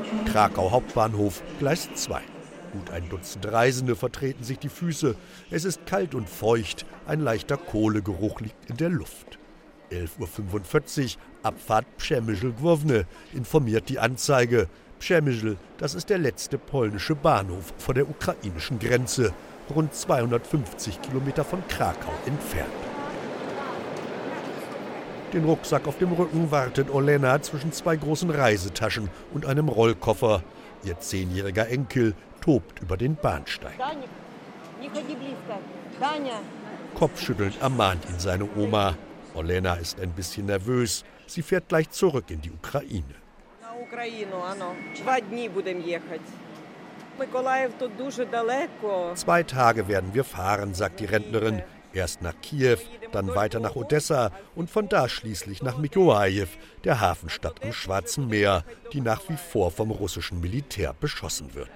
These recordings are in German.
Krakau Hauptbahnhof, Gleis 2. Gut ein Dutzend Reisende vertreten sich die Füße. Es ist kalt und feucht, ein leichter Kohlegeruch liegt in der Luft. 11:45 Uhr, Abfahrt Przemysl-Główny, informiert die Anzeige. Przemysl, das ist der letzte polnische Bahnhof vor der ukrainischen Grenze, rund 250 Kilometer von Krakau entfernt. Den Rucksack auf dem Rücken wartet Olena zwischen zwei großen Reisetaschen und einem Rollkoffer. Ihr 10-jähriger Enkel tobt über den Bahnsteig. Kopfschüttelnd ermahnt ihn seine Oma. Olena ist ein bisschen nervös. Sie fährt gleich zurück in die Ukraine. 2 Tage werden wir fahren, sagt die Rentnerin. Erst nach Kiew, dann weiter nach Odessa und von da schließlich nach Mykolaiw, der Hafenstadt am Schwarzen Meer, die nach wie vor vom russischen Militär beschossen wird.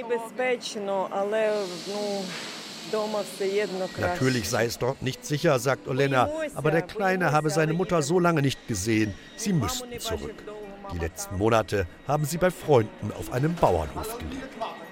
Natürlich sei es dort nicht sicher, sagt Olena, aber der Kleine habe seine Mutter so lange nicht gesehen, sie müssten zurück. Die letzten Monate haben sie bei Freunden auf einem Bauernhof gelebt.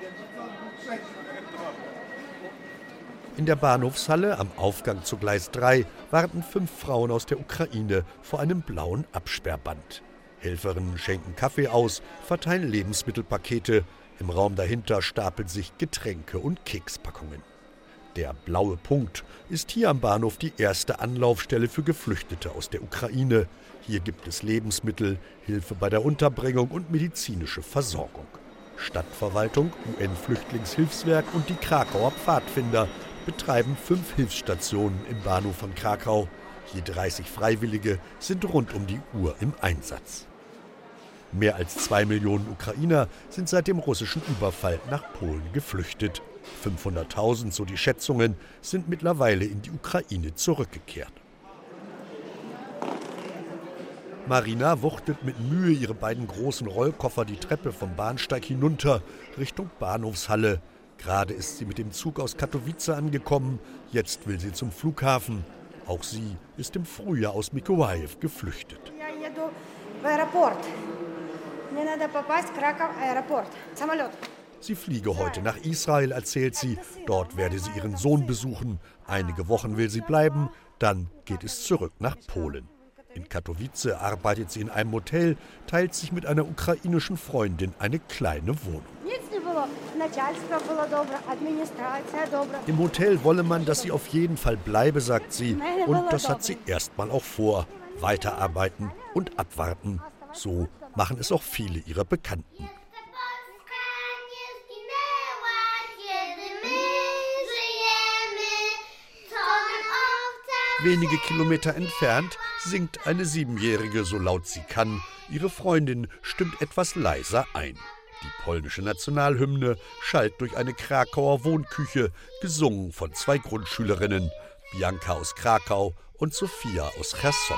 In der Bahnhofshalle am Aufgang zu Gleis 3 warten 5 Frauen aus der Ukraine vor einem blauen Absperrband. Helferinnen schenken Kaffee aus, verteilen Lebensmittelpakete. Im Raum dahinter stapeln sich Getränke und Kekspackungen. Der blaue Punkt ist hier am Bahnhof die erste Anlaufstelle für Geflüchtete aus der Ukraine. Hier gibt es Lebensmittel, Hilfe bei der Unterbringung und medizinische Versorgung. Stadtverwaltung, UN-Flüchtlingshilfswerk und die Krakauer Pfadfinder betreiben 5 Hilfsstationen im Bahnhof von Krakau. Je 30 Freiwillige sind rund um die Uhr im Einsatz. Mehr als 2 Millionen Ukrainer sind seit dem russischen Überfall nach Polen geflüchtet. 500.000, so die Schätzungen, sind mittlerweile in die Ukraine zurückgekehrt. Marina wuchtet mit Mühe ihre beiden großen Rollkoffer die Treppe vom Bahnsteig hinunter Richtung Bahnhofshalle. Gerade ist sie mit dem Zug aus Katowice angekommen, jetzt will sie zum Flughafen. Auch sie ist im Frühjahr aus Mykolaiw geflüchtet. Sie fliege heute nach Israel, erzählt sie. Dort werde sie ihren Sohn besuchen. Einige Wochen will sie bleiben, dann geht es zurück nach Polen. In Katowice arbeitet sie in einem Hotel, teilt sich mit einer ukrainischen Freundin eine kleine Wohnung. Im Hotel wolle man, dass sie auf jeden Fall bleibe, sagt sie. Und das hat sie erstmal auch vor. Weiterarbeiten und abwarten. So machen es auch viele ihrer Bekannten. Wenige Kilometer entfernt singt eine 7-Jährige so laut sie kann. Ihre Freundin stimmt etwas leiser ein. Die polnische Nationalhymne schallt durch eine Krakauer Wohnküche, gesungen von 2 Grundschülerinnen, Bianca aus Krakau und Sofia aus Cherson.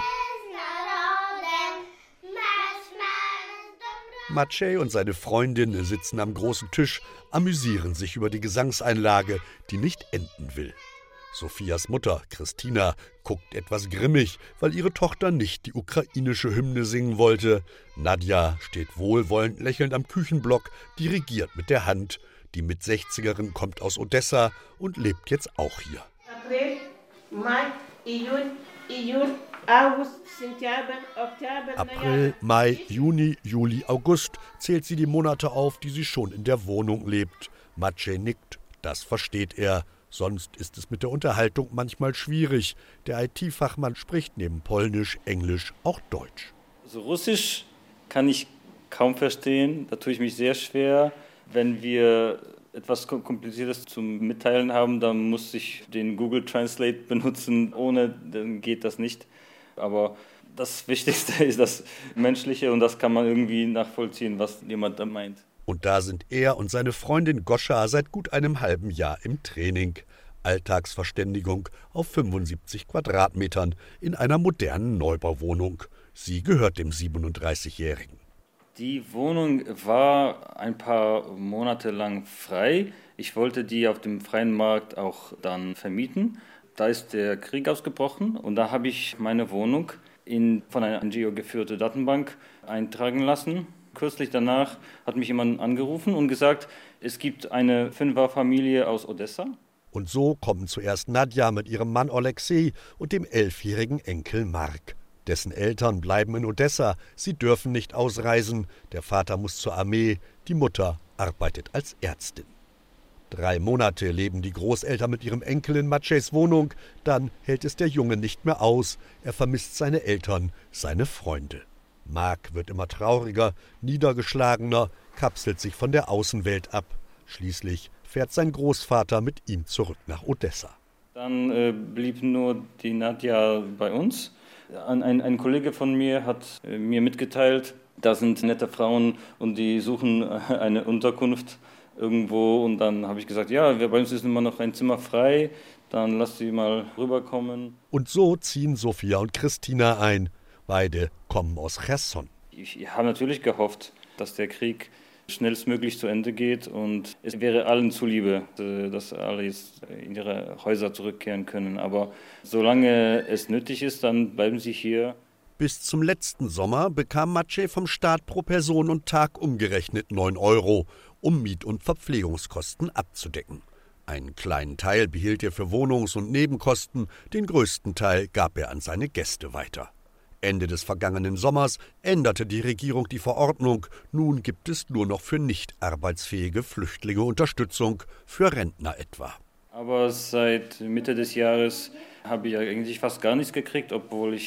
Maciej und seine Freundin sitzen am großen Tisch, amüsieren sich über die Gesangseinlage, die nicht enden will. Sofias Mutter, Christina, guckt etwas grimmig, weil ihre Tochter nicht die ukrainische Hymne singen wollte. Nadja steht wohlwollend lächelnd am Küchenblock, dirigiert mit der Hand. Die Mit-60erin kommt aus Odessa und lebt jetzt auch hier. April, Mai, Juni, Juli, August zählt sie die Monate auf, die sie schon in der Wohnung lebt. Maciej nickt, das versteht er. Sonst ist es mit der Unterhaltung manchmal schwierig. Der IT-Fachmann spricht neben Polnisch, Englisch auch Deutsch. Also Russisch kann ich kaum verstehen. Da tue ich mich sehr schwer. Wenn wir etwas Kompliziertes zum Mitteilen haben, dann muss ich den Google Translate benutzen. Ohne dann geht das nicht. Aber das Wichtigste ist das Menschliche und das kann man irgendwie nachvollziehen, was jemand da meint. Und da sind er und seine Freundin Goscha seit gut einem halben Jahr im Training. Alltagsverständigung auf 75 Quadratmetern in einer modernen Neubauwohnung. Sie gehört dem 37-Jährigen. Die Wohnung war ein paar Monate lang frei. Ich wollte die auf dem freien Markt auch dann vermieten. Da ist der Krieg ausgebrochen und da habe ich meine Wohnung von einer NGO geführte Datenbank eintragen lassen. Kürzlich danach hat mich jemand angerufen und gesagt, es gibt eine 5er-Familie aus Odessa. Und so kommen zuerst Nadja mit ihrem Mann Oleksij und dem 11-jährigen Enkel Mark. Dessen Eltern bleiben in Odessa, sie dürfen nicht ausreisen, der Vater muss zur Armee, die Mutter arbeitet als Ärztin. 3 Monate leben die Großeltern mit ihrem Enkel in Maciejs Wohnung, dann hält es der Junge nicht mehr aus, er vermisst seine Eltern, seine Freunde. Mark wird immer trauriger, niedergeschlagener, kapselt sich von der Außenwelt ab. Schließlich fährt sein Großvater mit ihm zurück nach Odessa. Dann blieb nur die Nadja bei uns. Ein Kollege von mir hat mir mitgeteilt, da sind nette Frauen und die suchen eine Unterkunft irgendwo. Und dann habe ich gesagt, ja, bei uns ist immer noch ein Zimmer frei, dann lass sie mal rüberkommen. Und so ziehen Sofia und Christina ein. Beide kommen aus Cherson. Ich habe natürlich gehofft, dass der Krieg schnellstmöglich zu Ende geht und es wäre allen zuliebe, dass alle jetzt in ihre Häuser zurückkehren können. Aber solange es nötig ist, dann bleiben sie hier. Bis zum letzten Sommer bekam Maciej vom Staat pro Person und Tag umgerechnet 9 €, um Miet- und Verpflegungskosten abzudecken. Einen kleinen Teil behielt er für Wohnungs- und Nebenkosten, den größten Teil gab er an seine Gäste weiter. Ende des vergangenen Sommers änderte die Regierung die Verordnung. Nun gibt es nur noch für nicht arbeitsfähige Flüchtlinge Unterstützung, für Rentner etwa. Aber seit Mitte des Jahres habe ich eigentlich fast gar nichts gekriegt, obwohl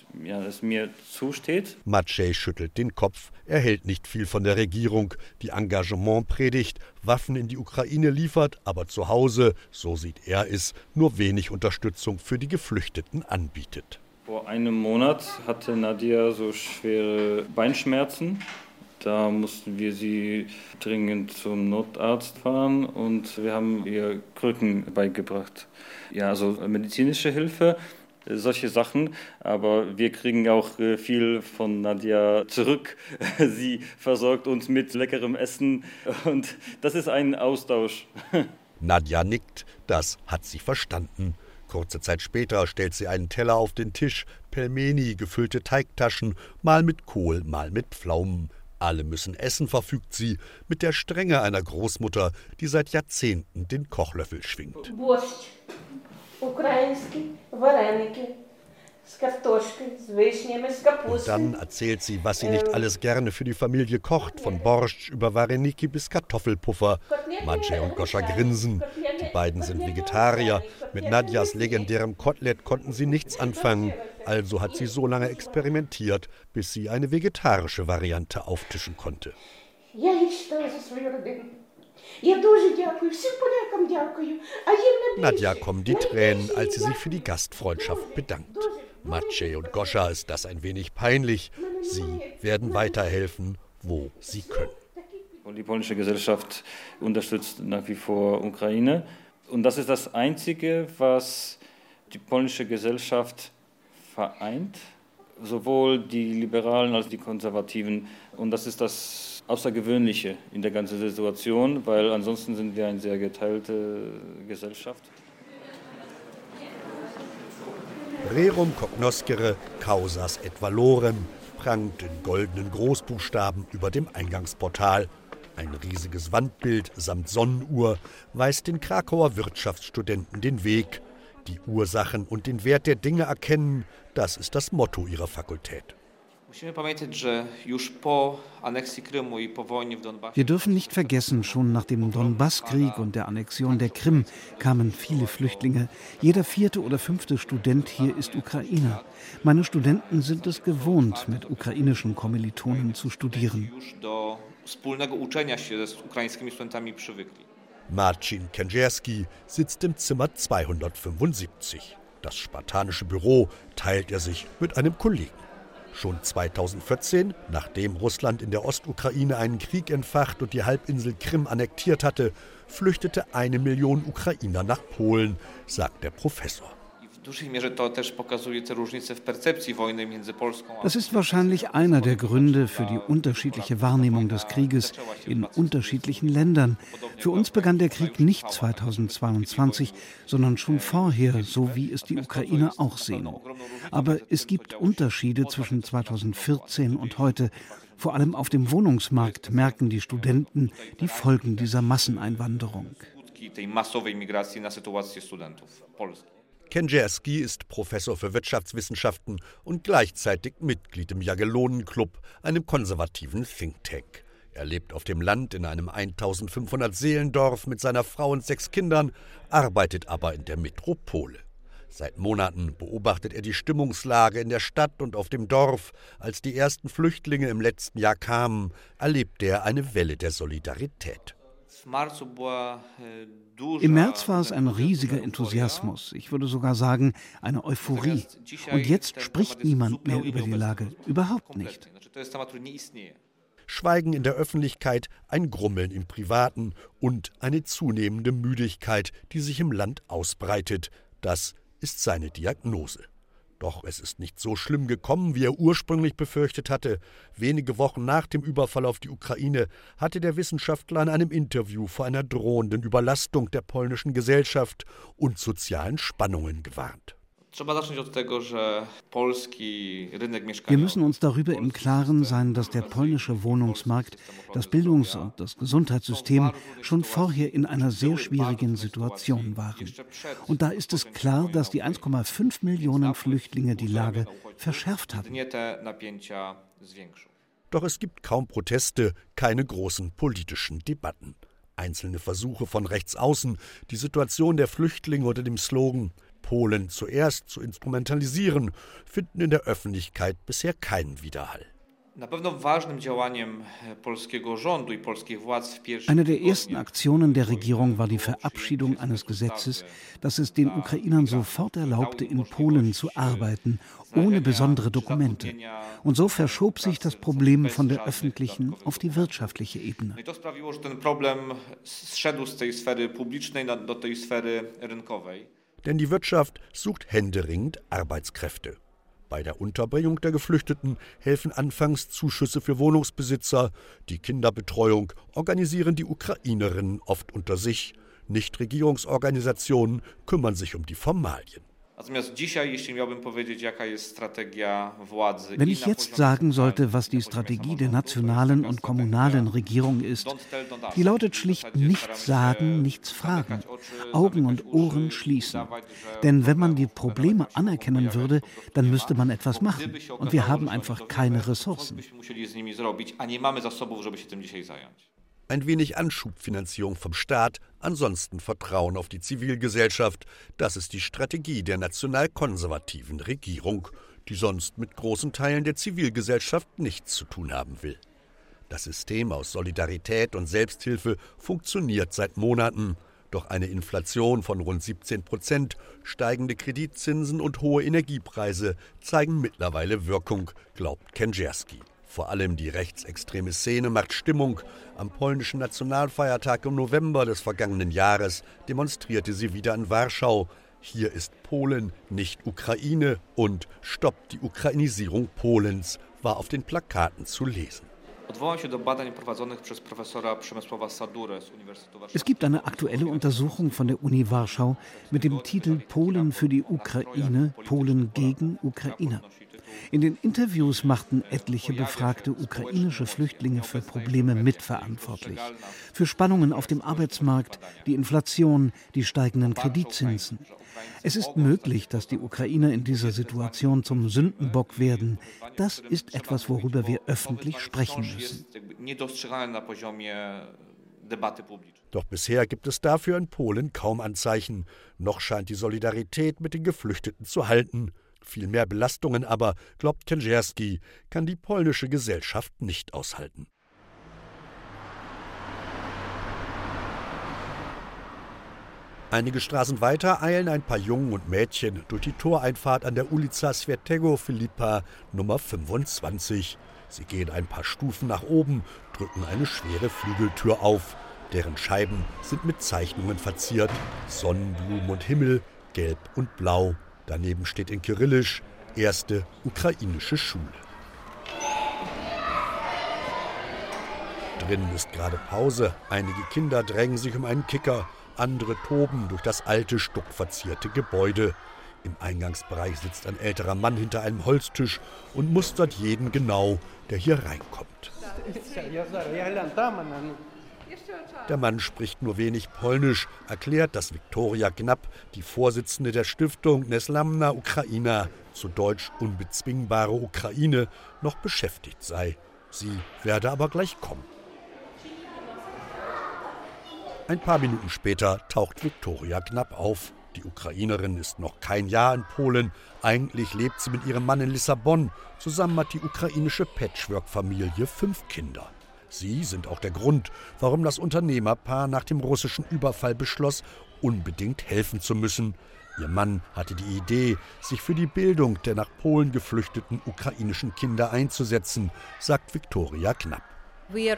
es mir zusteht. Maciej schüttelt den Kopf. Er hält nicht viel von der Regierung, die Engagement predigt, Waffen in die Ukraine liefert, aber zu Hause, so sieht er es, nur wenig Unterstützung für die Geflüchteten anbietet. Vor einem Monat hatte Nadja so schwere Beinschmerzen. Da mussten wir sie dringend zum Notarzt fahren und wir haben ihr Krücken beigebracht. Ja, also medizinische Hilfe, solche Sachen. Aber wir kriegen auch viel von Nadja zurück. Sie versorgt uns mit leckerem Essen und das ist ein Austausch. Nadja nickt, das hat sie verstanden. Kurze Zeit später stellt sie einen Teller auf den Tisch, Pelmeni, gefüllte Teigtaschen, mal mit Kohl, mal mit Pflaumen. Alle müssen essen, verfügt sie, mit der Strenge einer Großmutter, die seit Jahrzehnten den Kochlöffel schwingt. Борщ, украинский, вареники, с картошкой, с вишнями, с капустой. Und dann erzählt sie, was sie nicht alles gerne für die Familie kocht, von Borscht über Wareniki bis Kartoffelpuffer. Maciej und Goscha grinsen. Die beiden sind Vegetarier. Mit Nadjas legendärem Kotelett konnten sie nichts anfangen. Also hat sie so lange experimentiert, bis sie eine vegetarische Variante auftischen konnte. Nadja kommen die Tränen, als sie sich für die Gastfreundschaft bedankt. Maciej und Goscha ist das ein wenig peinlich. Sie werden weiterhelfen, wo sie können. Die polnische Gesellschaft unterstützt nach wie vor Ukraine. Und das ist das Einzige, was die polnische Gesellschaft vereint, sowohl die Liberalen als auch die Konservativen. Und das ist das Außergewöhnliche in der ganzen Situation, weil ansonsten sind wir eine sehr geteilte Gesellschaft. Rerum cognoscere causas et valorem prangt in goldenen Großbuchstaben über dem Eingangsportal. Ein riesiges Wandbild samt Sonnenuhr weist den Krakauer Wirtschaftsstudenten den Weg. Die Ursachen und den Wert der Dinge erkennen, das ist das Motto ihrer Fakultät. Wir dürfen nicht vergessen, schon nach dem Donbasskrieg und der Annexion der Krim kamen viele Flüchtlinge. Jeder 4. oder 5. Student hier ist Ukrainer. Meine Studenten sind es gewohnt, mit ukrainischen Kommilitonen zu studieren. Marcin Kędzierski sitzt im Zimmer 275. Das spartanische Büro teilt er sich mit einem Kollegen. Schon 2014, nachdem Russland in der Ostukraine einen Krieg entfacht und die Halbinsel Krim annektiert hatte, flüchtete 1 Million Ukrainer nach Polen, sagt der Professor. Das ist wahrscheinlich einer der Gründe für die unterschiedliche Wahrnehmung des Krieges in unterschiedlichen Ländern. Für uns begann der Krieg nicht 2022, sondern schon vorher, so wie es die Ukrainer auch sehen. Aber es gibt Unterschiede zwischen 2014 und heute. Vor allem auf dem Wohnungsmarkt merken die Studenten die Folgen dieser Masseneinwanderung. Kędzierski ist Professor für Wirtschaftswissenschaften und gleichzeitig Mitglied im Jagiellonen-Klub, einem konservativen Think Tank. Er lebt auf dem Land in einem 1500 Seelendorf mit seiner Frau und 6 Kindern, arbeitet aber in der Metropole. Seit Monaten beobachtet er die Stimmungslage in der Stadt und auf dem Dorf. Als die ersten Flüchtlinge im letzten Jahr kamen, erlebte er eine Welle der Solidarität. Im März war es ein riesiger Enthusiasmus, ich würde sogar sagen, eine Euphorie. Und jetzt spricht niemand mehr über die Lage, überhaupt nicht. Schweigen in der Öffentlichkeit, ein Grummeln im Privaten und eine zunehmende Müdigkeit, die sich im Land ausbreitet. Das ist seine Diagnose. Doch es ist nicht so schlimm gekommen, wie er ursprünglich befürchtet hatte. Wenige Wochen nach dem Überfall auf die Ukraine hatte der Wissenschaftler in einem Interview vor einer drohenden Überlastung der polnischen Gesellschaft und sozialen Spannungen gewarnt. Wir müssen uns darüber im Klaren sein, dass der polnische Wohnungsmarkt, das Bildungs- und das Gesundheitssystem schon vorher in einer sehr schwierigen Situation waren. Und da ist es klar, dass die 1,5 Millionen Flüchtlinge die Lage verschärft haben. Doch es gibt kaum Proteste, keine großen politischen Debatten. Einzelne Versuche von rechts außen, die Situation der Flüchtlinge unter dem Slogan Polen zuerst zu instrumentalisieren, finden in der Öffentlichkeit bisher keinen Widerhall. Eine der ersten Aktionen der Regierung war die Verabschiedung eines Gesetzes, das es den Ukrainern sofort erlaubte, in Polen zu arbeiten, ohne besondere Dokumente. Und so verschob sich das Problem von der öffentlichen auf die wirtschaftliche Ebene. Denn die Wirtschaft sucht händeringend Arbeitskräfte. Bei der Unterbringung der Geflüchteten helfen anfangs Zuschüsse für Wohnungsbesitzer. Die Kinderbetreuung organisieren die Ukrainerinnen oft unter sich. Nichtregierungsorganisationen kümmern sich um die Formalien. Wenn ich jetzt sagen sollte, was die Strategie der nationalen und kommunalen Regierung ist, die lautet schlicht nichts sagen, nichts fragen, Augen und Ohren schließen. Denn wenn man die Probleme anerkennen würde, dann müsste man etwas machen. Und wir haben einfach keine Ressourcen. Ein wenig Anschubfinanzierung vom Staat, ansonsten Vertrauen auf die Zivilgesellschaft. Das ist die Strategie der nationalkonservativen Regierung, die sonst mit großen Teilen der Zivilgesellschaft nichts zu tun haben will. Das System aus Solidarität und Selbsthilfe funktioniert seit Monaten. Doch eine Inflation von rund 17%, steigende Kreditzinsen und hohe Energiepreise zeigen mittlerweile Wirkung, glaubt Kędzierski. Vor allem die rechtsextreme Szene macht Stimmung. Am polnischen Nationalfeiertag im November des vergangenen Jahres demonstrierte sie wieder in Warschau. Hier ist Polen, nicht Ukraine und Stoppt die Ukrainisierung Polens war auf den Plakaten zu lesen. Es gibt eine aktuelle Untersuchung von der Uni Warschau mit dem Titel Polen für die Ukraine, Polen gegen Ukrainer. In den Interviews machten etliche befragte ukrainische Flüchtlinge für Probleme mitverantwortlich. Für Spannungen auf dem Arbeitsmarkt, die Inflation, die steigenden Kreditzinsen. Es ist möglich, dass die Ukrainer in dieser Situation zum Sündenbock werden. Das ist etwas, worüber wir öffentlich sprechen müssen. Doch bisher gibt es dafür in Polen kaum Anzeichen. Noch scheint die Solidarität mit den Geflüchteten zu halten. Viel mehr Belastungen aber, glaubt Kędzierski, kann die polnische Gesellschaft nicht aushalten. Einige Straßen weiter eilen ein paar Jungen und Mädchen durch die Toreinfahrt an der Ulica Świętego Filipa Nummer 25. Sie gehen ein paar Stufen nach oben, drücken eine schwere Flügeltür auf. Deren Scheiben sind mit Zeichnungen verziert. Sonnenblumen und Himmel, gelb und blau. Daneben steht in Kyrillisch erste ukrainische Schule. Drinnen ist gerade Pause. Einige Kinder drängen sich um einen Kicker, andere toben durch das alte, stuckverzierte Gebäude. Im Eingangsbereich sitzt ein älterer Mann hinter einem Holztisch und mustert jeden genau, der hier reinkommt. Der Mann spricht nur wenig Polnisch, erklärt, dass Viktoria Knapp, die Vorsitzende der Stiftung Neslamna Ukraina, zu Deutsch unbezwingbare Ukraine, noch beschäftigt sei. Sie werde aber gleich kommen. Ein paar Minuten später taucht Viktoria Knapp auf. Die Ukrainerin ist noch kein Jahr in Polen. Eigentlich lebt sie mit ihrem Mann in Lissabon. Zusammen hat die ukrainische Patchwork-Familie 5 Kinder. Sie sind auch der Grund, warum das Unternehmerpaar nach dem russischen Überfall beschloss, unbedingt helfen zu müssen. Ihr Mann hatte die Idee, sich für die Bildung der nach Polen geflüchteten ukrainischen Kinder einzusetzen, sagt Viktoria Knapp. Wir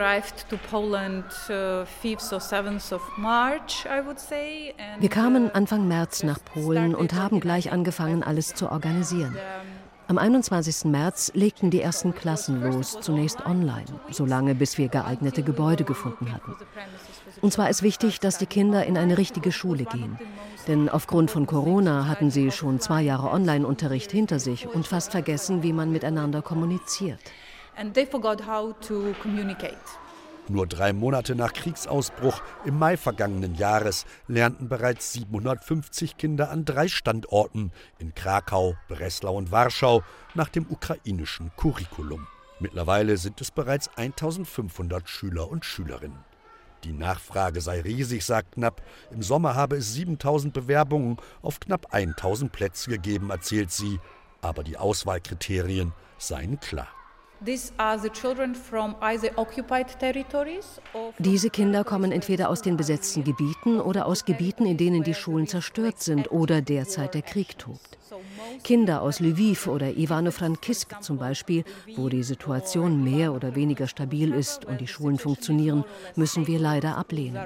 kamen Anfang März nach Polen und haben gleich angefangen, alles zu organisieren. Am 21. März legten die ersten Klassen los, zunächst online, solange bis wir geeignete Gebäude gefunden hatten. Uns war es wichtig, dass die Kinder in eine richtige Schule gehen. Denn aufgrund von Corona hatten sie schon 2 Jahre Online-Unterricht hinter sich und fast vergessen, wie man miteinander kommuniziert. Nur 3 Monate nach Kriegsausbruch im Mai vergangenen Jahres lernten bereits 750 Kinder an 3 Standorten in Krakau, Breslau und Warschau nach dem ukrainischen Curriculum. Mittlerweile sind es bereits 1500 Schüler und Schülerinnen. Die Nachfrage sei riesig, sagt Knapp. Im Sommer habe es 7000 Bewerbungen auf knapp 1000 Plätze gegeben, erzählt sie. Aber die Auswahlkriterien seien klar. Diese Kinder kommen entweder aus den besetzten Gebieten oder aus Gebieten, in denen die Schulen zerstört sind oder derzeit der Krieg tobt. Kinder aus Lviv oder Ivano-Frankivsk zum Beispiel, wo die Situation mehr oder weniger stabil ist und die Schulen funktionieren, müssen wir leider ablehnen.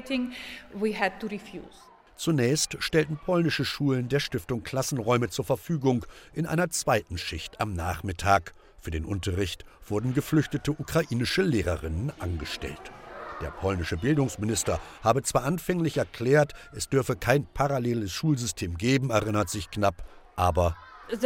Zunächst stellten polnische Schulen der Stiftung Klassenräume zur Verfügung in einer zweiten Schicht am Nachmittag. Für den Unterricht wurden geflüchtete ukrainische Lehrerinnen angestellt. Der polnische Bildungsminister habe zwar anfänglich erklärt, es dürfe kein paralleles Schulsystem geben, erinnert sich Knapp, aber es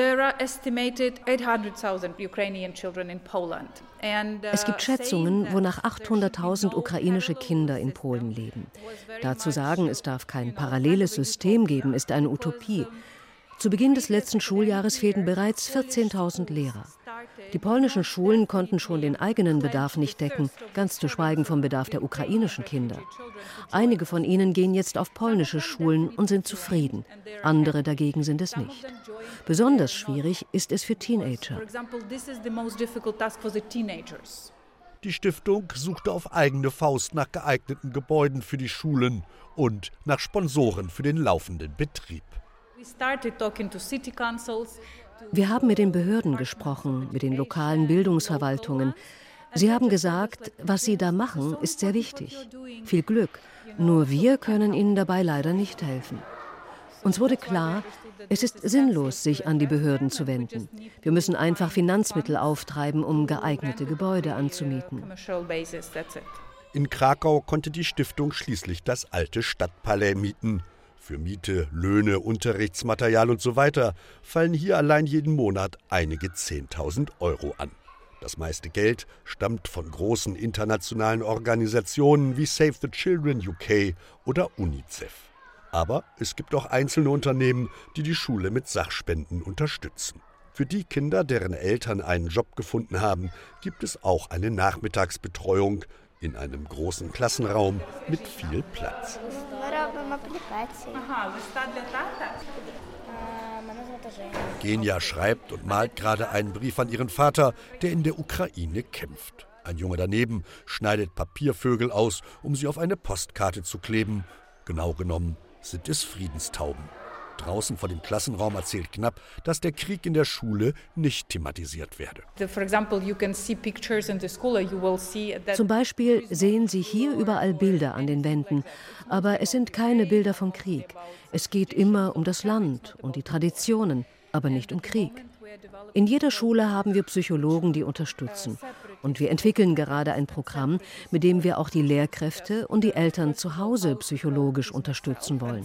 gibt Schätzungen, wonach 800.000 ukrainische Kinder in Polen leben. Da zu sagen, es darf kein paralleles System geben, ist eine Utopie. Zu Beginn des letzten Schuljahres fehlten bereits 14.000 Lehrer. Die polnischen Schulen konnten schon den eigenen Bedarf nicht decken, ganz zu schweigen vom Bedarf der ukrainischen Kinder. Einige von ihnen gehen jetzt auf polnische Schulen und sind zufrieden. Andere dagegen sind es nicht. Besonders schwierig ist es für Teenager. Die Stiftung suchte auf eigene Faust nach geeigneten Gebäuden für die Schulen und nach Sponsoren für den laufenden Betrieb. Wir haben mit den Behörden gesprochen, mit den lokalen Bildungsverwaltungen. Sie haben gesagt, was Sie da machen, ist sehr wichtig. Viel Glück. Nur wir können Ihnen dabei leider nicht helfen. Uns wurde klar, es ist sinnlos, sich an die Behörden zu wenden. Wir müssen einfach Finanzmittel auftreiben, um geeignete Gebäude anzumieten. In Krakau konnte die Stiftung schließlich das alte Stadtpalais mieten. Für Miete, Löhne, Unterrichtsmaterial und so weiter fallen hier allein jeden Monat einige 10.000 Euro an. Das meiste Geld stammt von großen internationalen Organisationen wie Save the Children UK oder UNICEF. Aber es gibt auch einzelne Unternehmen, die die Schule mit Sachspenden unterstützen. Für die Kinder, deren Eltern einen Job gefunden haben, gibt es auch eine Nachmittagsbetreuung in einem großen Klassenraum mit viel Platz. Genia schreibt und malt gerade einen Brief an ihren Vater, der in der Ukraine kämpft. Ein Junge daneben schneidet Papiervögel aus, um sie auf eine Postkarte zu kleben. Genau genommen sind es Friedenstauben. Draußen vor dem Klassenraum erzählt Knapp, dass der Krieg in der Schule nicht thematisiert werde. Zum Beispiel sehen Sie hier überall Bilder an den Wänden, aber es sind keine Bilder vom Krieg. Es geht immer um das Land und die Traditionen, aber nicht um Krieg. In jeder Schule haben wir Psychologen, die unterstützen. Und wir entwickeln gerade ein Programm, mit dem wir auch die Lehrkräfte und die Eltern zu Hause psychologisch unterstützen wollen.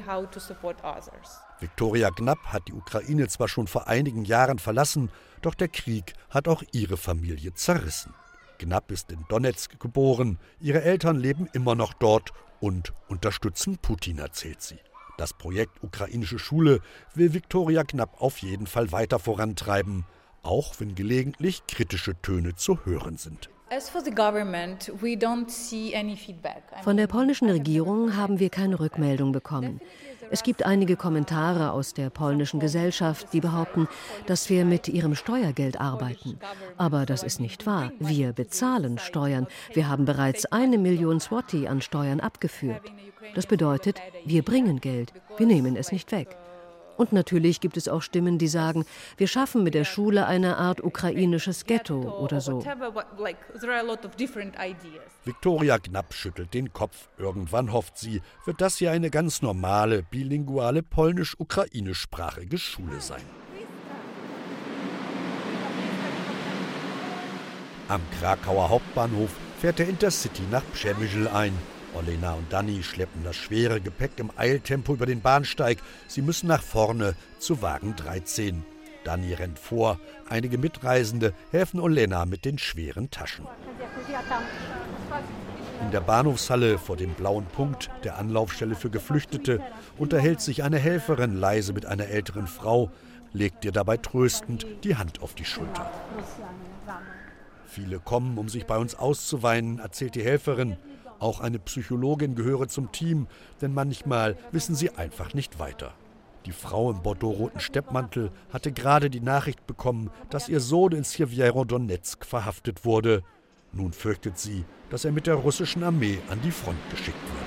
Viktoria Knapp hat die Ukraine zwar schon vor einigen Jahren verlassen, doch der Krieg hat auch ihre Familie zerrissen. Knapp ist in Donezk geboren, ihre Eltern leben immer noch dort und unterstützen Putin, erzählt sie. Das Projekt Ukrainische Schule will Viktoria Knapp auf jeden Fall weiter vorantreiben, auch wenn gelegentlich kritische Töne zu hören sind. Von der polnischen Regierung haben wir keine Rückmeldung bekommen. Es gibt einige Kommentare aus der polnischen Gesellschaft, die behaupten, dass wir mit ihrem Steuergeld arbeiten. Aber das ist nicht wahr. Wir bezahlen Steuern. Wir haben bereits 1 Million Zloty an Steuern abgeführt. Das bedeutet, wir bringen Geld. Wir nehmen es nicht weg. Und natürlich gibt es auch Stimmen, die sagen, wir schaffen mit der Schule eine Art ukrainisches Ghetto oder so. Viktoria Knapp schüttelt den Kopf. Irgendwann, hofft sie, wird das hier eine ganz normale, bilinguale polnisch-ukrainischsprachige Schule sein. Am Krakauer Hauptbahnhof fährt der Intercity nach Przemyśl ein. Olena und Dani schleppen das schwere Gepäck im Eiltempo über den Bahnsteig. Sie müssen nach vorne zu Wagen 13. Dani rennt vor. Einige Mitreisende helfen Olena mit den schweren Taschen. In der Bahnhofshalle vor dem blauen Punkt, der Anlaufstelle für Geflüchtete, unterhält sich eine Helferin leise mit einer älteren Frau, legt ihr dabei tröstend die Hand auf die Schulter. Viele kommen, um sich bei uns auszuweinen, erzählt die Helferin. Auch eine Psychologin gehöre zum Team, denn manchmal wissen sie einfach nicht weiter. Die Frau im bordeaux-roten Steppmantel hatte gerade die Nachricht bekommen, dass ihr Sohn in Sjewiero-Donezk verhaftet wurde. Nun fürchtet sie, dass er mit der russischen Armee an die Front geschickt wird.